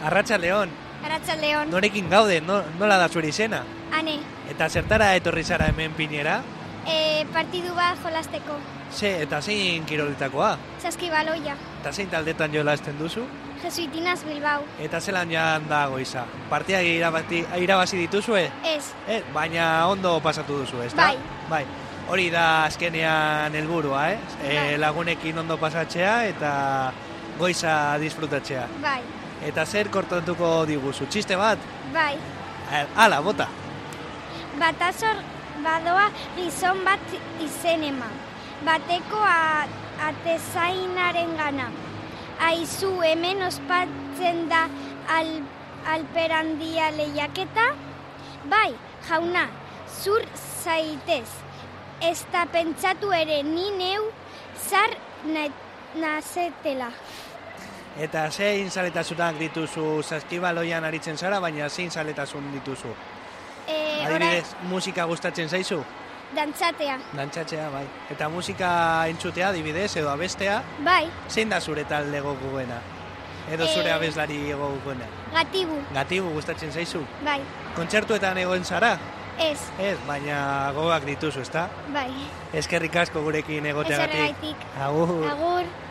Arratsaldeon. Arratsaldeon. Norekin gaude, nola da zure izena? Ane. Eta zertara etorri zara hemen Pinera? Partidu bat jolasteko. Eta zein kiroletakoa? Saskibaloia. Eta zein taldetan jolasten duzu? Jesuitinas Bilbao. Eta zelan jan da goiza? Partiak irabazi dituzue? Ez. Baina ondo pasatu duzu, ezta? Bai. Hori da azkenean helburua, lagunekin ondo pasatzea eta goiza disfrutatzea. Bai. Eta zer kortatuko diguzu? Txiste bat? Bai. Hala, bota. Batasor badoa gizon bat izen eman. Bateko atezainaren gana. Aizu hemen ospatzen da alperandia lehiaketa? Bai, jauna, zur zaitez. Ez da pentsatu ere ni neu zar nazetela. Eta zein zaletasunak dituzu? Saskibaloian aritzen zara, baina zein zaletasun dituzu? Adibidez, musika gustatzen zaizu? Dantzatea. Dantzatzea, bai. Eta musika entzutea, adibidez, edo abestea? Bai. Zein da zure talde gogoena? Edo zure abeslari gogoena? Gatibu. Gatibu gustatzen zaizu? Bai. Kontzertuetan egon zara? Ez. Ez, baina gogoak dituzu, ezta? Bai. Eskerrik asko gurekin egoteagatik. Esergaitik. Agur. Agur.